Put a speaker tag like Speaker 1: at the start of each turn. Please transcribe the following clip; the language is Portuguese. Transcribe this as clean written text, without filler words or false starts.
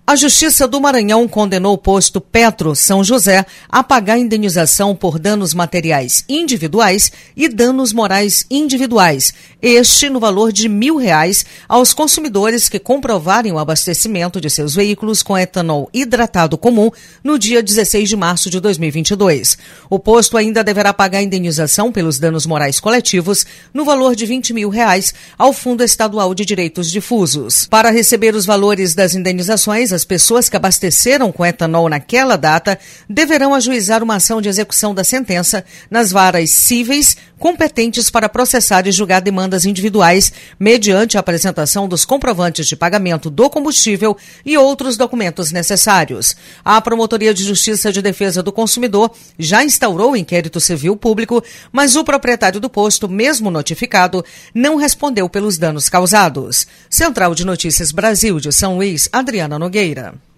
Speaker 1: A Justiça do Maranhão condenou o posto Petro São José a pagar indenização por danos materiais individuais e danos morais individuais, este no valor de R$1.000 aos consumidores que comprovarem o abastecimento de seus veículos com etanol hidratado comum no dia 16 de março de 2022. O posto ainda deverá pagar indenização pelos danos morais coletivos no valor de R$20.000 ao Fundo Estadual de Direitos Difusos. Para receber os valores das indenizações, as pessoas que abasteceram com etanol naquela data deverão ajuizar uma ação de execução da sentença nas varas cíveis competentes para processar e julgar demandas individuais mediante a apresentação dos comprovantes de pagamento do combustível e outros documentos necessários. A Promotoria de Justiça de Defesa do Consumidor já instaurou o inquérito civil público, mas o proprietário do posto, mesmo notificado, não respondeu pelos danos causados. Central de Notícias Brasil de São Luís, Adriana Nogueira.